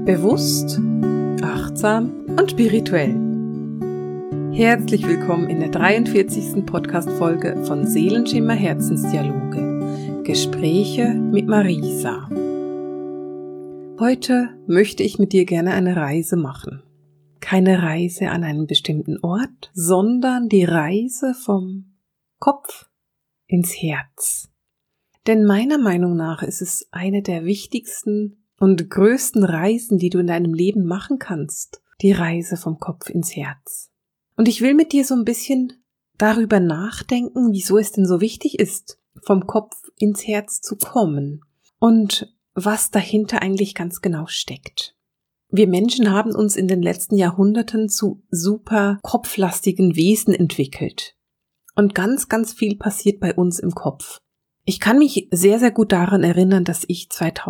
Bewusst, achtsam und spirituell. Herzlich willkommen in der 43. Podcast-Folge von Seelenschimmer Herzensdialoge. Gespräche mit Marisa. Heute möchte ich mit dir gerne eine Reise machen. Keine Reise an einen bestimmten Ort, sondern die Reise vom Kopf ins Herz. Denn meiner Meinung nach ist es eine der wichtigsten und größten Reisen, die du in deinem Leben machen kannst, die Reise vom Kopf ins Herz. Und ich will mit dir so ein bisschen darüber nachdenken, wieso es denn so wichtig ist, vom Kopf ins Herz zu kommen und was dahinter eigentlich ganz genau steckt. Wir Menschen haben uns in den letzten Jahrhunderten zu super kopflastigen Wesen entwickelt. Und ganz, ganz viel passiert bei uns im Kopf. Ich kann mich sehr, sehr gut daran erinnern, dass ich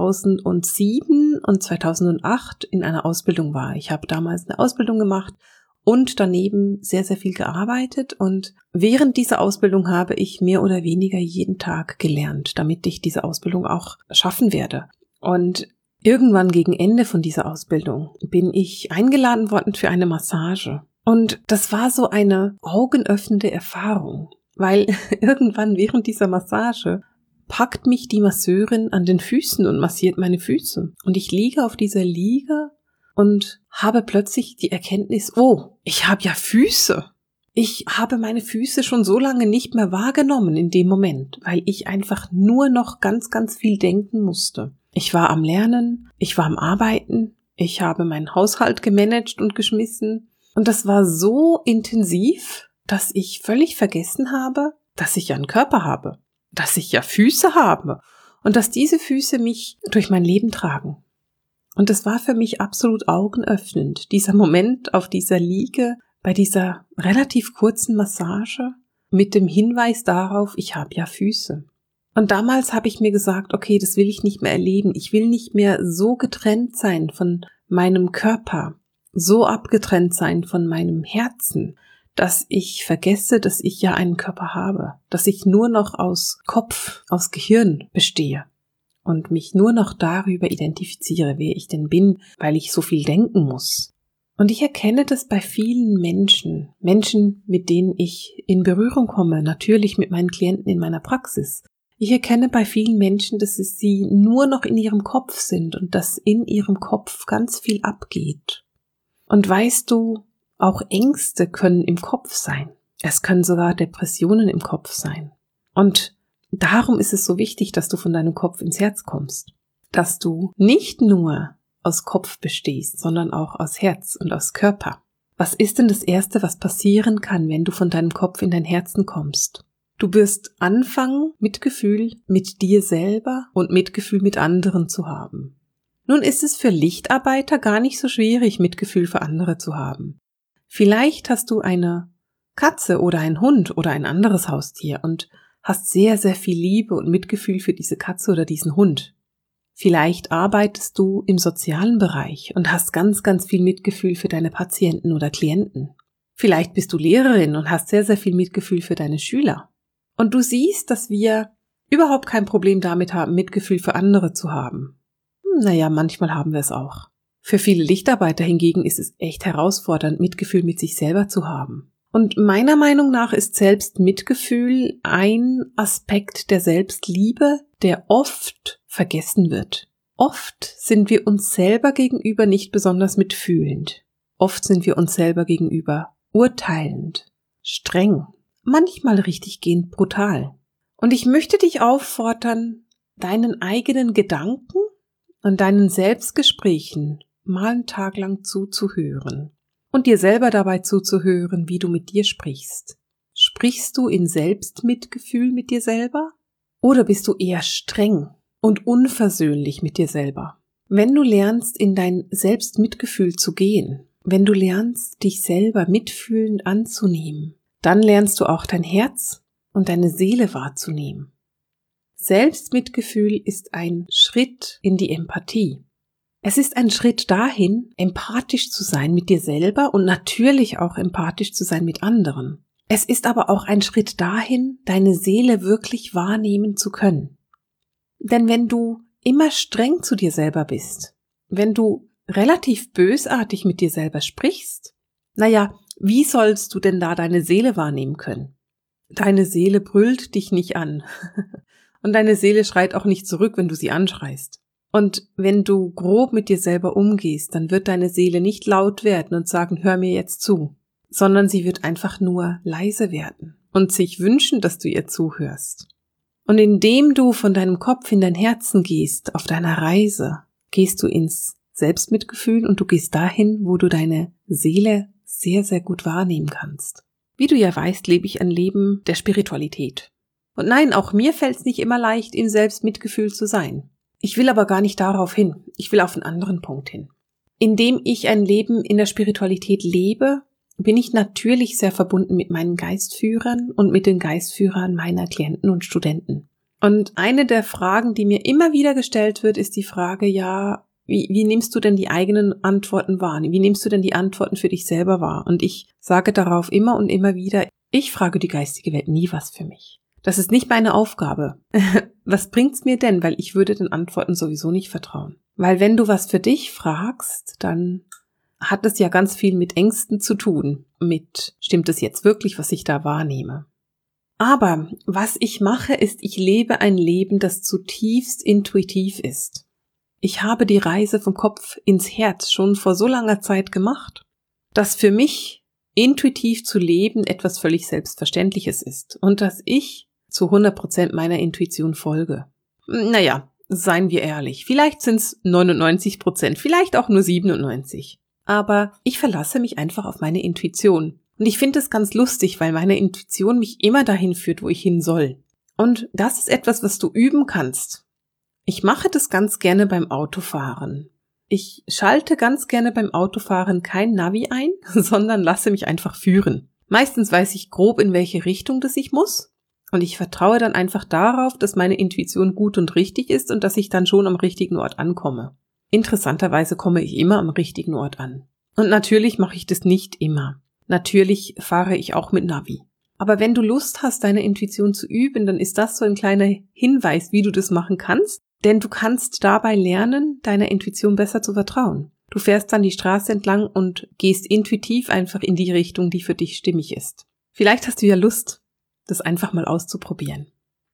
2007 und 2008 in einer Ausbildung war. Ich habe damals eine Ausbildung gemacht und daneben sehr, sehr viel gearbeitet. Und während dieser Ausbildung habe ich mehr oder weniger jeden Tag gelernt, damit ich diese Ausbildung auch schaffen werde. Und irgendwann gegen Ende von dieser Ausbildung bin ich eingeladen worden für eine Massage. Und das war so eine augenöffnende Erfahrung. Weil irgendwann während dieser Massage packt mich die Masseurin an den Füßen und massiert meine Füße. Und ich liege auf dieser Liege und habe plötzlich die Erkenntnis, oh, ich habe ja Füße. Ich habe meine Füße schon so lange nicht mehr wahrgenommen in dem Moment, weil ich einfach nur noch ganz, ganz viel denken musste. Ich war am Lernen, ich war am Arbeiten, ich habe meinen Haushalt gemanagt und geschmissen. Und das war so intensiv, dass ich völlig vergessen habe, dass ich ja einen Körper habe, dass ich ja Füße habe und dass diese Füße mich durch mein Leben tragen. Und es war für mich absolut augenöffnend, dieser Moment auf dieser Liege, bei dieser relativ kurzen Massage mit dem Hinweis darauf, ich habe ja Füße. Und damals habe ich mir gesagt, okay, das will ich nicht mehr erleben. Ich will nicht mehr so getrennt sein von meinem Körper, so abgetrennt sein von meinem Herzen, dass ich vergesse, dass ich ja einen Körper habe, dass ich nur noch aus Kopf, aus Gehirn bestehe und mich nur noch darüber identifiziere, wer ich denn bin, weil ich so viel denken muss. Und ich erkenne das bei vielen Menschen, mit denen ich in Berührung komme, natürlich mit meinen Klienten in meiner Praxis. Ich erkenne bei vielen Menschen, dass sie nur noch in ihrem Kopf sind und dass in ihrem Kopf ganz viel abgeht. Und weißt du, auch Ängste können im Kopf sein. Es können sogar Depressionen im Kopf sein. Und darum ist es so wichtig, dass du von deinem Kopf ins Herz kommst. Dass du nicht nur aus Kopf bestehst, sondern auch aus Herz und aus Körper. Was ist denn das Erste, was passieren kann, wenn du von deinem Kopf in dein Herzen kommst? Du wirst anfangen, Mitgefühl mit dir selber und Mitgefühl mit anderen zu haben. Nun ist es für Lichtarbeiter gar nicht so schwierig, Mitgefühl für andere zu haben. Vielleicht hast du eine Katze oder einen Hund oder ein anderes Haustier und hast sehr, sehr viel Liebe und Mitgefühl für diese Katze oder diesen Hund. Vielleicht arbeitest du im sozialen Bereich und hast ganz, ganz viel Mitgefühl für deine Patienten oder Klienten. Vielleicht bist du Lehrerin und hast sehr, sehr viel Mitgefühl für deine Schüler. Und du siehst, dass wir überhaupt kein Problem damit haben, Mitgefühl für andere zu haben. Naja, manchmal haben wir es auch. Für viele Lichtarbeiter hingegen ist es echt herausfordernd, Mitgefühl mit sich selber zu haben. Und meiner Meinung nach ist Selbstmitgefühl ein Aspekt der Selbstliebe, der oft vergessen wird. Oft sind wir uns selber gegenüber nicht besonders mitfühlend. Oft sind wir uns selber gegenüber urteilend, streng, manchmal richtiggehend brutal. Und ich möchte dich auffordern, deinen eigenen Gedanken und deinen Selbstgesprächen mal einen Tag lang zuzuhören und dir selber dabei zuzuhören, wie du mit dir sprichst. Sprichst du in Selbstmitgefühl mit dir selber oder bist du eher streng und unversöhnlich mit dir selber? Wenn du lernst, in dein Selbstmitgefühl zu gehen, wenn du lernst, dich selber mitfühlend anzunehmen, dann lernst du auch dein Herz und deine Seele wahrzunehmen. Selbstmitgefühl ist ein Schritt in die Empathie. Es ist ein Schritt dahin, empathisch zu sein mit dir selber und natürlich auch empathisch zu sein mit anderen. Es ist aber auch ein Schritt dahin, deine Seele wirklich wahrnehmen zu können. Denn wenn du immer streng zu dir selber bist, wenn du relativ bösartig mit dir selber sprichst, naja, wie sollst du denn da deine Seele wahrnehmen können? Deine Seele brüllt dich nicht an. Und deine Seele schreit auch nicht zurück, wenn du sie anschreist. Und wenn du grob mit dir selber umgehst, dann wird deine Seele nicht laut werden und sagen, hör mir jetzt zu, sondern sie wird einfach nur leise werden und sich wünschen, dass du ihr zuhörst. Und indem du von deinem Kopf in dein Herzen gehst, auf deiner Reise, gehst du ins Selbstmitgefühl und du gehst dahin, wo du deine Seele sehr, sehr gut wahrnehmen kannst. Wie du ja weißt, lebe ich ein Leben der Spiritualität. Und nein, auch mir fällt es nicht immer leicht, im Selbstmitgefühl zu sein. Ich will aber gar nicht darauf hin. Ich will auf einen anderen Punkt hin. Indem ich ein Leben in der Spiritualität lebe, bin ich natürlich sehr verbunden mit meinen Geistführern und mit den Geistführern meiner Klienten und Studenten. Und eine der Fragen, die mir immer wieder gestellt wird, ist die Frage, ja, wie nimmst du denn die eigenen Antworten wahr? Wie nimmst du denn die Antworten für dich selber wahr? Und ich sage darauf immer und immer wieder, ich frage die geistige Welt nie was für mich. Das ist nicht meine Aufgabe. Was bringt's mir denn? Weil ich würde den Antworten sowieso nicht vertrauen. Weil wenn du was für dich fragst, dann hat es ja ganz viel mit Ängsten zu tun. Stimmt es jetzt wirklich, was ich da wahrnehme? Aber was ich mache, ist, ich lebe ein Leben, das zutiefst intuitiv ist. Ich habe die Reise vom Kopf ins Herz schon vor so langer Zeit gemacht, dass für mich intuitiv zu leben etwas völlig Selbstverständliches ist und dass ich zu 100% meiner Intuition folge. Naja, seien wir ehrlich, vielleicht sind es 99%, vielleicht auch nur 97%. Aber ich verlasse mich einfach auf meine Intuition. Und ich finde es ganz lustig, weil meine Intuition mich immer dahin führt, wo ich hin soll. Und das ist etwas, was du üben kannst. Ich mache das ganz gerne beim Autofahren. Ich schalte ganz gerne beim Autofahren kein Navi ein, sondern lasse mich einfach führen. Meistens weiß ich grob, in welche Richtung das ich muss. Und ich vertraue dann einfach darauf, dass meine Intuition gut und richtig ist und dass ich dann schon am richtigen Ort ankomme. Interessanterweise komme ich immer am richtigen Ort an. Und natürlich mache ich das nicht immer. Natürlich fahre ich auch mit Navi. Aber wenn du Lust hast, deine Intuition zu üben, dann ist das so ein kleiner Hinweis, wie du das machen kannst. Denn du kannst dabei lernen, deiner Intuition besser zu vertrauen. Du fährst dann die Straße entlang und gehst intuitiv einfach in die Richtung, die für dich stimmig ist. Vielleicht hast du ja Lust, das einfach mal auszuprobieren.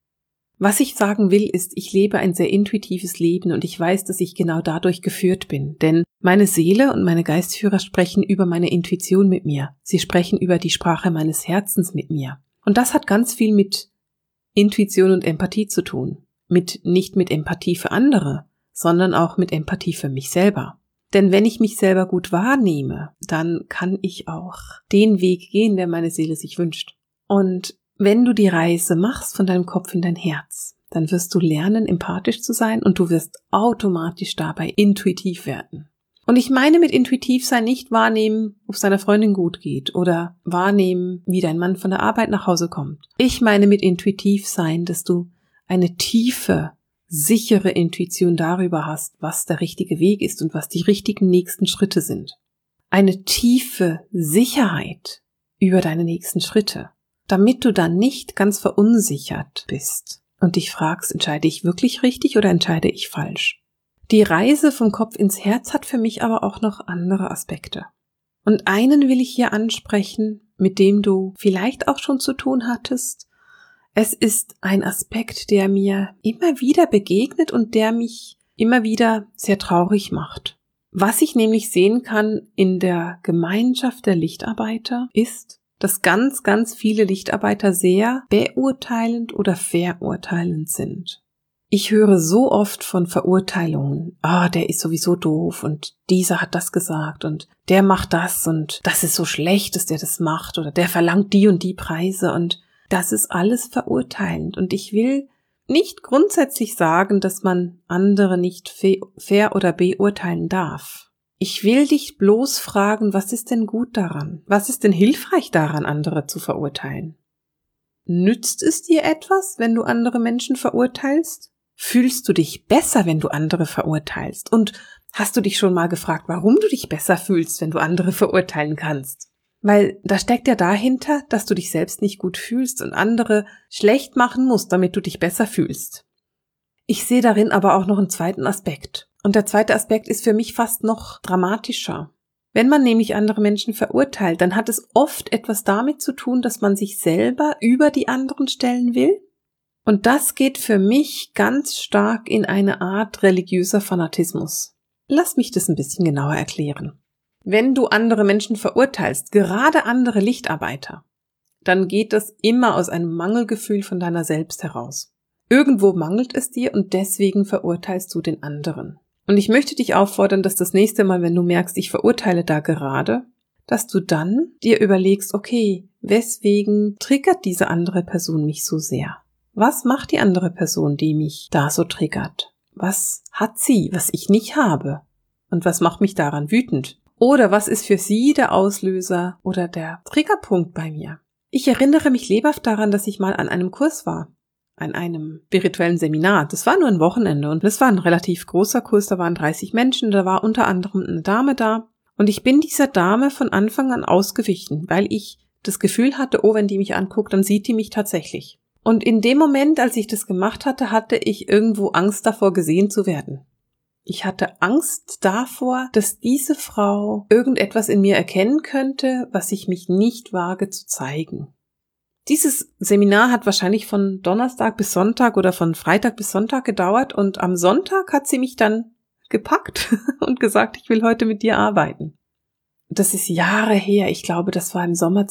Was ich sagen will, ist, ich lebe ein sehr intuitives Leben und ich weiß, dass ich genau dadurch geführt bin. Denn meine Seele und meine Geistführer sprechen über meine Intuition mit mir. Sie sprechen über die Sprache meines Herzens mit mir. Und das hat ganz viel mit Intuition und Empathie zu tun. Nicht mit Empathie für andere, sondern auch mit Empathie für mich selber. Denn wenn ich mich selber gut wahrnehme, dann kann ich auch den Weg gehen, der meine Seele sich wünscht. Und wenn du die Reise machst von deinem Kopf in dein Herz, dann wirst du lernen, empathisch zu sein und du wirst automatisch dabei intuitiv werden. Und ich meine mit intuitiv sein nicht wahrnehmen, ob es deiner Freundin gut geht oder wahrnehmen, wie dein Mann von der Arbeit nach Hause kommt. Ich meine mit intuitiv sein, dass du eine tiefe, sichere Intuition darüber hast, was der richtige Weg ist und was die richtigen nächsten Schritte sind. Eine tiefe Sicherheit über deine nächsten Schritte, damit du dann nicht ganz verunsichert bist und dich fragst, entscheide ich wirklich richtig oder entscheide ich falsch? Die Reise vom Kopf ins Herz hat für mich aber auch noch andere Aspekte. Und einen will ich hier ansprechen, mit dem du vielleicht auch schon zu tun hattest. Es ist ein Aspekt, der mir immer wieder begegnet und der mich immer wieder sehr traurig macht. Was ich nämlich sehen kann in der Gemeinschaft der Lichtarbeiter ist, dass ganz, ganz viele Lichtarbeiter sehr beurteilend oder verurteilend sind. Ich höre so oft von Verurteilungen. Der ist sowieso doof und dieser hat das gesagt und der macht das und das ist so schlecht, dass der das macht oder der verlangt die und die Preise und das ist alles verurteilend. Und ich will nicht grundsätzlich sagen, dass man andere nicht fair oder beurteilen darf. Ich will dich bloß fragen, was ist denn gut daran? Was ist denn hilfreich daran, andere zu verurteilen? Nützt es dir etwas, wenn du andere Menschen verurteilst? Fühlst du dich besser, wenn du andere verurteilst? Und hast du dich schon mal gefragt, warum du dich besser fühlst, wenn du andere verurteilen kannst? Weil da steckt ja dahinter, dass du dich selbst nicht gut fühlst und andere schlecht machen musst, damit du dich besser fühlst. Ich sehe darin aber auch noch einen zweiten Aspekt. Und der zweite Aspekt ist für mich fast noch dramatischer. Wenn man nämlich andere Menschen verurteilt, dann hat es oft etwas damit zu tun, dass man sich selber über die anderen stellen will. Und das geht für mich ganz stark in eine Art religiöser Fanatismus. Lass mich das ein bisschen genauer erklären. Wenn du andere Menschen verurteilst, gerade andere Lichtarbeiter, dann geht das immer aus einem Mangelgefühl von deiner selbst heraus. Irgendwo mangelt es dir und deswegen verurteilst du den anderen. Und ich möchte dich auffordern, dass das nächste Mal, wenn du merkst, ich verurteile da gerade, dass du dann dir überlegst, okay, weswegen triggert diese andere Person mich so sehr? Was macht die andere Person, die mich da so triggert? Was hat sie, was ich nicht habe? Und was macht mich daran wütend? Oder was ist für sie der Auslöser oder der Triggerpunkt bei mir? Ich erinnere mich lebhaft daran, dass ich mal an einem Kurs war, an einem spirituellen Seminar. Das war nur ein Wochenende und das war ein relativ großer Kurs, da waren 30 Menschen, da war unter anderem eine Dame da. Und ich bin dieser Dame von Anfang an ausgewichen, weil ich das Gefühl hatte, oh, wenn die mich anguckt, dann sieht die mich tatsächlich. Und in dem Moment, als ich das gemacht hatte, hatte ich irgendwo Angst davor, gesehen zu werden. Ich hatte Angst davor, dass diese Frau irgendetwas in mir erkennen könnte, was ich mich nicht wage zu zeigen. Dieses Seminar hat wahrscheinlich von Donnerstag bis Sonntag oder von Freitag bis Sonntag gedauert und am Sonntag hat sie mich dann gepackt und gesagt, ich will heute mit dir arbeiten. Das ist Jahre her, ich glaube, das war im Sommer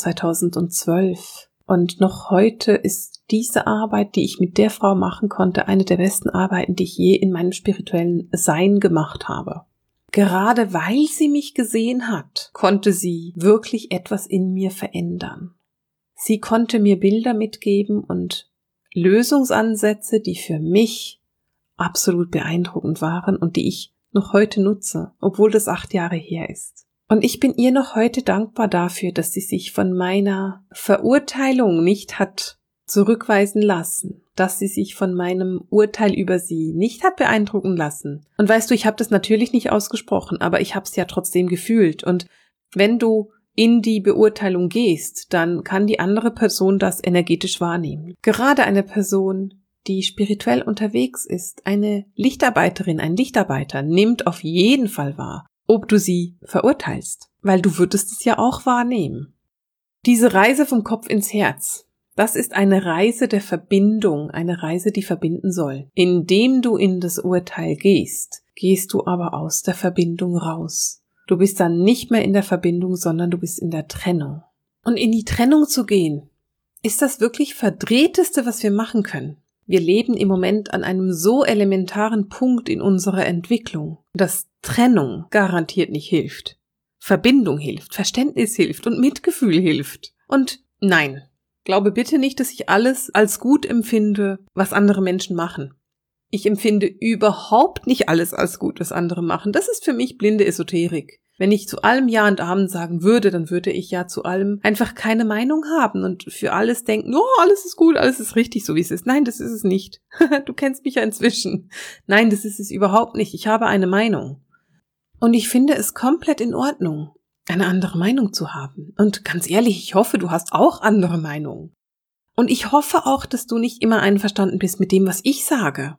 2012. Und noch heute ist diese Arbeit, die ich mit der Frau machen konnte, eine der besten Arbeiten, die ich je in meinem spirituellen Sein gemacht habe. Gerade weil sie mich gesehen hat, konnte sie wirklich etwas in mir verändern. Sie konnte mir Bilder mitgeben und Lösungsansätze, die für mich absolut beeindruckend waren und die ich noch heute nutze, obwohl das 8 Jahre her ist. Und ich bin ihr noch heute dankbar dafür, dass sie sich von meiner Verurteilung nicht hat zurückweisen lassen, dass sie sich von meinem Urteil über sie nicht hat beeindrucken lassen. Und weißt du, ich habe das natürlich nicht ausgesprochen, aber ich habe es ja trotzdem gefühlt. Und wenn du in die Beurteilung gehst, dann kann die andere Person das energetisch wahrnehmen. Gerade eine Person, die spirituell unterwegs ist, eine Lichtarbeiterin, ein Lichtarbeiter, nimmt auf jeden Fall wahr, ob du sie verurteilst, weil du würdest es ja auch wahrnehmen. Diese Reise vom Kopf ins Herz, das ist eine Reise der Verbindung, eine Reise, die verbinden soll. Indem du in das Urteil gehst, gehst du aber aus der Verbindung raus. Du bist dann nicht mehr in der Verbindung, sondern du bist in der Trennung. Und in die Trennung zu gehen, ist das wirklich Verdrehteste, was wir machen können. Wir leben im Moment an einem so elementaren Punkt in unserer Entwicklung, dass Trennung garantiert nicht hilft. Verbindung hilft, Verständnis hilft und Mitgefühl hilft. Und nein, glaube bitte nicht, dass ich alles als gut empfinde, was andere Menschen machen. Ich empfinde überhaupt nicht alles als gut, was andere machen. Das ist für mich blinde Esoterik. Wenn ich zu allem Ja und Amen sagen würde, dann würde ich ja zu allem einfach keine Meinung haben und für alles denken, oh, alles ist gut, alles ist richtig, so wie es ist. Nein, das ist es nicht. Du kennst mich ja inzwischen. Nein, das ist es überhaupt nicht. Ich habe eine Meinung. Und ich finde es komplett in Ordnung, eine andere Meinung zu haben. Und ganz ehrlich, ich hoffe, du hast auch andere Meinungen. Und ich hoffe auch, dass du nicht immer einverstanden bist mit dem, was ich sage.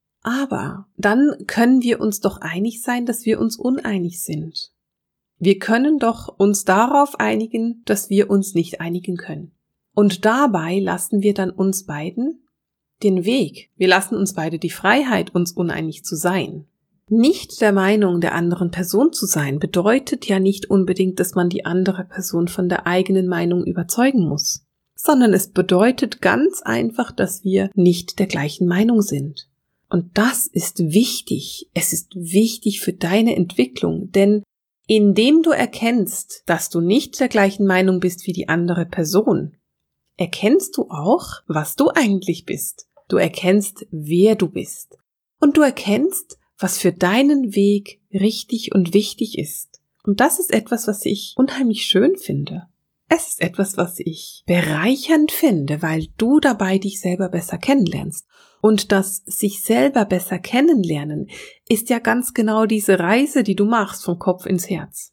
Aber dann können wir uns doch einig sein, dass wir uns uneinig sind. Wir können doch uns darauf einigen, dass wir uns nicht einigen können. Und dabei lassen wir dann uns beiden den Weg. Wir lassen uns beide die Freiheit, uns uneinig zu sein. Nicht der Meinung der anderen Person zu sein, bedeutet ja nicht unbedingt, dass man die andere Person von der eigenen Meinung überzeugen muss, sondern es bedeutet ganz einfach, dass wir nicht der gleichen Meinung sind. Und das ist wichtig. Es ist wichtig für deine Entwicklung, denn indem du erkennst, dass du nicht der gleichen Meinung bist wie die andere Person, erkennst du auch, was du eigentlich bist. Du erkennst, wer du bist. Und du erkennst, was für deinen Weg richtig und wichtig ist. Und das ist etwas, was ich unheimlich schön finde. Es ist etwas, was ich bereichernd finde, weil du dabei dich selber besser kennenlernst. Und das sich selber besser kennenlernen ist ja ganz genau diese Reise, die du machst vom Kopf ins Herz.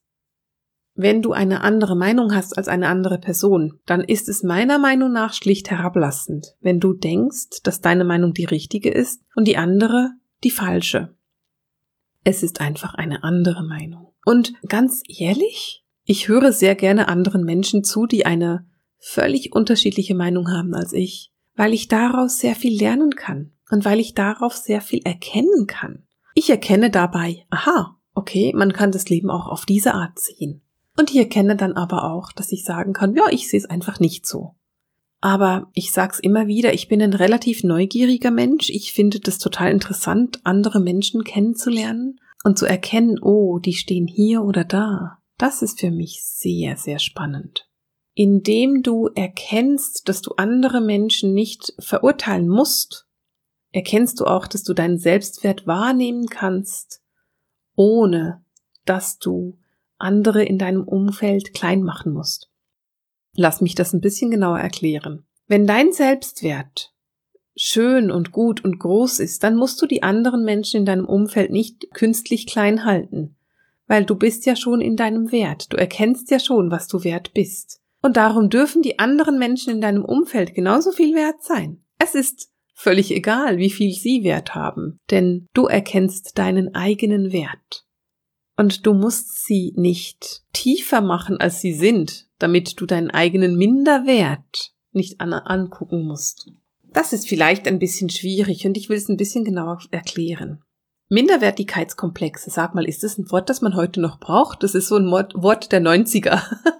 Wenn du eine andere Meinung hast als eine andere Person, dann ist es meiner Meinung nach schlicht herablassend, wenn du denkst, dass deine Meinung die richtige ist und die andere die falsche. Es ist einfach eine andere Meinung. Und ganz ehrlich, ich höre sehr gerne anderen Menschen zu, die eine völlig unterschiedliche Meinung haben als ich, weil ich daraus sehr viel lernen kann und weil ich darauf sehr viel erkennen kann. Ich erkenne dabei, aha, okay, man kann das Leben auch auf diese Art sehen. Und ich erkenne dann aber auch, dass ich sagen kann, ja, ich sehe es einfach nicht so. Aber ich sag's immer wieder, ich bin ein relativ neugieriger Mensch. Ich finde das total interessant, andere Menschen kennenzulernen und zu erkennen, oh, die stehen hier oder da. Das ist für mich sehr, sehr spannend. Indem du erkennst, dass du andere Menschen nicht verurteilen musst, erkennst du auch, dass du deinen Selbstwert wahrnehmen kannst, ohne dass du andere in deinem Umfeld klein machen musst. Lass mich das ein bisschen genauer erklären. Wenn dein Selbstwert schön und gut und groß ist, dann musst du die anderen Menschen in deinem Umfeld nicht künstlich klein halten, weil du bist ja schon in deinem Wert. Du erkennst ja schon, was du wert bist. Und darum dürfen die anderen Menschen in deinem Umfeld genauso viel wert sein. Es ist völlig egal, wie viel sie Wert haben, denn du erkennst deinen eigenen Wert. Und du musst sie nicht tiefer machen, als sie sind, damit du deinen eigenen Minderwert nicht angucken musst. Das ist vielleicht ein bisschen schwierig und ich will es ein bisschen genauer erklären. Minderwertigkeitskomplexe, sag mal, ist das ein Wort, das man heute noch braucht? Das ist so ein Wort der 90er.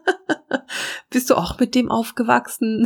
Bist du auch mit dem aufgewachsen?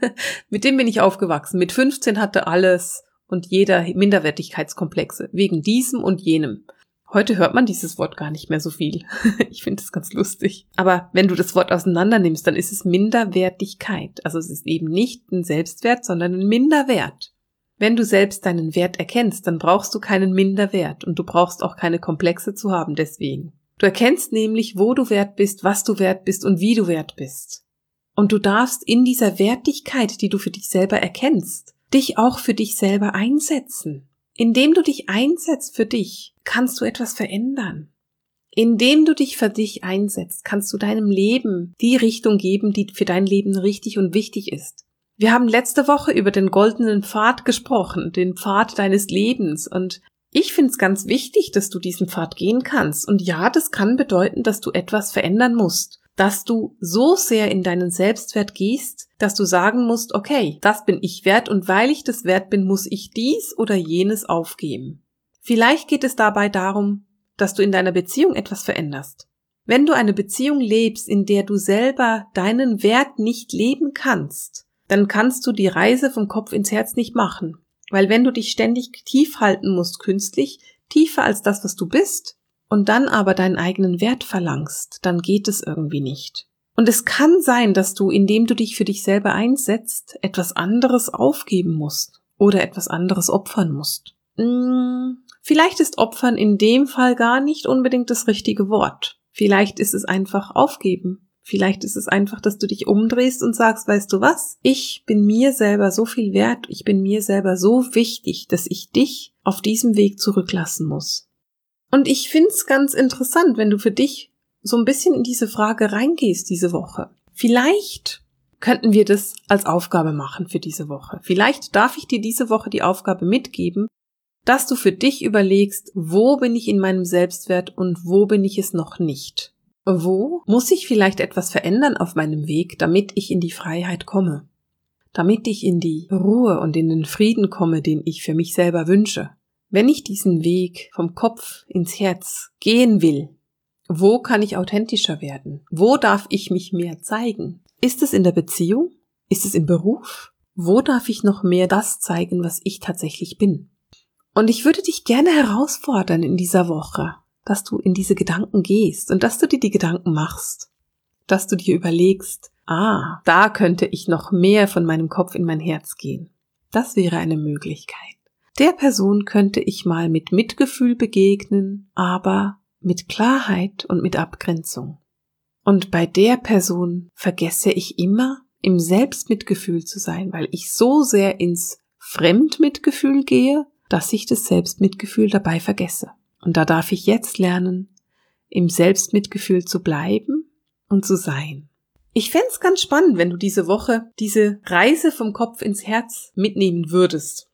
Mit dem bin ich aufgewachsen. Mit 15 hatte alles und jeder Minderwertigkeitskomplexe, wegen diesem und jenem. Heute hört man dieses Wort gar nicht mehr so viel. Ich finde das ganz lustig. Aber wenn du das Wort auseinander nimmst, dann ist es Minderwertigkeit. Also es ist eben nicht ein Selbstwert, sondern ein Minderwert. Wenn du selbst deinen Wert erkennst, dann brauchst du keinen Minderwert und du brauchst auch keine Komplexe zu haben deswegen. Du erkennst nämlich, wo du wert bist, was du wert bist und wie du wert bist. Und du darfst in dieser Wertigkeit, die du für dich selber erkennst, dich auch für dich selber einsetzen. Indem du dich einsetzt für dich, kannst du etwas verändern. Indem du dich für dich einsetzt, kannst du deinem Leben die Richtung geben, die für dein Leben richtig und wichtig ist. Wir haben letzte Woche über den goldenen Pfad gesprochen, den Pfad deines Lebens, und ich finde es ganz wichtig, dass du diesen Pfad gehen kannst. Und ja, das kann bedeuten, dass du etwas verändern musst, dass du so sehr in deinen Selbstwert gehst, dass du sagen musst, okay, das bin ich wert und weil ich das wert bin, muss ich dies oder jenes aufgeben. Vielleicht geht es dabei darum, dass du in deiner Beziehung etwas veränderst. Wenn du eine Beziehung lebst, in der du selber deinen Wert nicht leben kannst, dann kannst du die Reise vom Kopf ins Herz nicht machen. Weil wenn du dich ständig tief halten musst, künstlich, tiefer als das, was du bist, und dann aber deinen eigenen Wert verlangst, dann geht es irgendwie nicht. Und es kann sein, dass du, indem du dich für dich selber einsetzt, etwas anderes aufgeben musst oder etwas anderes opfern musst. Vielleicht ist Opfern in dem Fall gar nicht unbedingt das richtige Wort. Vielleicht ist es einfach aufgeben. Vielleicht ist es einfach, dass du dich umdrehst und sagst, weißt du was? Ich bin mir selber so viel wert, ich bin mir selber so wichtig, dass ich dich auf diesem Weg zurücklassen muss. Und ich find's ganz interessant, wenn du für dich so ein bisschen in diese Frage reingehst diese Woche. Vielleicht könnten wir das als Aufgabe machen für diese Woche. Vielleicht darf ich dir diese Woche die Aufgabe mitgeben, dass du für dich überlegst, wo bin ich in meinem Selbstwert und wo bin ich es noch nicht. Wo muss ich vielleicht etwas verändern auf meinem Weg, damit ich in die Freiheit komme? Damit ich in die Ruhe und in den Frieden komme, den ich für mich selber wünsche. Wenn ich diesen Weg vom Kopf ins Herz gehen will, wo kann ich authentischer werden? Wo darf ich mich mehr zeigen? Ist es in der Beziehung? Ist es im Beruf? Wo darf ich noch mehr das zeigen, was ich tatsächlich bin? Und ich würde dich gerne herausfordern in dieser Woche, dass du in diese Gedanken gehst und dass du dir die Gedanken machst, dass du dir überlegst, da könnte ich noch mehr von meinem Kopf in mein Herz gehen. Das wäre eine Möglichkeit. Der Person könnte ich mal mit Mitgefühl begegnen, aber mit Klarheit und mit Abgrenzung. Und bei der Person vergesse ich immer, im Selbstmitgefühl zu sein, weil ich so sehr ins Fremdmitgefühl gehe, dass ich das Selbstmitgefühl dabei vergesse. Und da darf ich jetzt lernen, im Selbstmitgefühl zu bleiben und zu sein. Ich fände es ganz spannend, wenn du diese Woche diese Reise vom Kopf ins Herz mitnehmen würdest.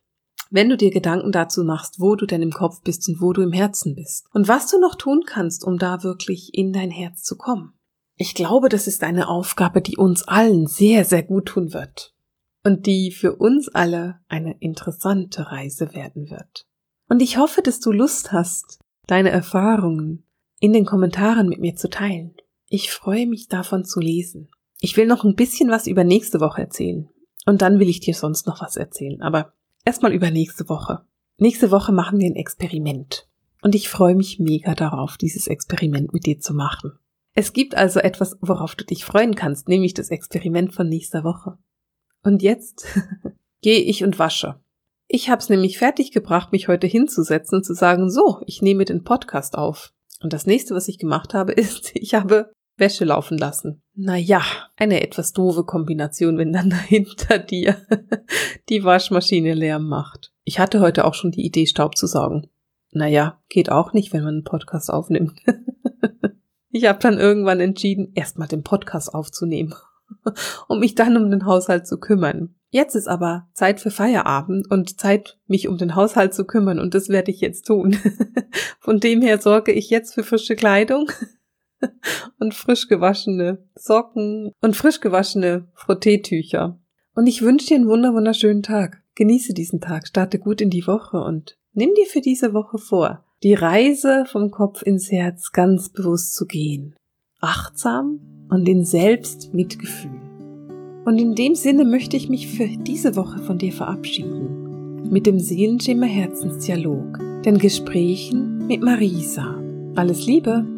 wenn du dir Gedanken dazu machst, wo du denn im Kopf bist und wo du im Herzen bist. Und was du noch tun kannst, um da wirklich in dein Herz zu kommen. Ich glaube, das ist eine Aufgabe, die uns allen sehr, sehr gut tun wird. Und die für uns alle eine interessante Reise werden wird. Und ich hoffe, dass du Lust hast, deine Erfahrungen in den Kommentaren mit mir zu teilen. Ich freue mich davon zu lesen. Ich will noch ein bisschen was über nächste Woche erzählen. Und dann will ich dir sonst noch was erzählen. Aber erstmal über nächste Woche. Nächste Woche machen wir ein Experiment. Und ich freue mich mega darauf, dieses Experiment mit dir zu machen. Es gibt also etwas, worauf du dich freuen kannst, nämlich das Experiment von nächster Woche. Und jetzt gehe ich und wasche. Ich habe es nämlich fertiggebracht, mich heute hinzusetzen und zu sagen, so, ich nehme den Podcast auf. Und das nächste, was ich gemacht habe, ist, ich habe Wäsche laufen lassen. Naja, eine etwas doofe Kombination, wenn dann hinter dir die Waschmaschine Lärm macht. Ich hatte heute auch schon die Idee, Staub zu saugen. Naja, geht auch nicht, wenn man einen Podcast aufnimmt. Ich habe dann irgendwann entschieden, erstmal den Podcast aufzunehmen, um mich dann um den Haushalt zu kümmern. Jetzt ist aber Zeit für Feierabend und Zeit, mich um den Haushalt zu kümmern, und das werde ich jetzt tun. Von dem her sorge ich jetzt für frische Kleidung und frisch gewaschene Socken und frisch gewaschene Frotteetücher. Und ich wünsche dir einen wunderschönen Tag. Genieße diesen Tag, starte gut in die Woche und nimm dir für diese Woche vor, die Reise vom Kopf ins Herz ganz bewusst zu gehen. Achtsam und in Selbstmitgefühl. Und in dem Sinne möchte ich mich für diese Woche von dir verabschieden. Mit dem Seelenschimmer Herzensdialog, den Gesprächen mit Marisa. Alles Liebe!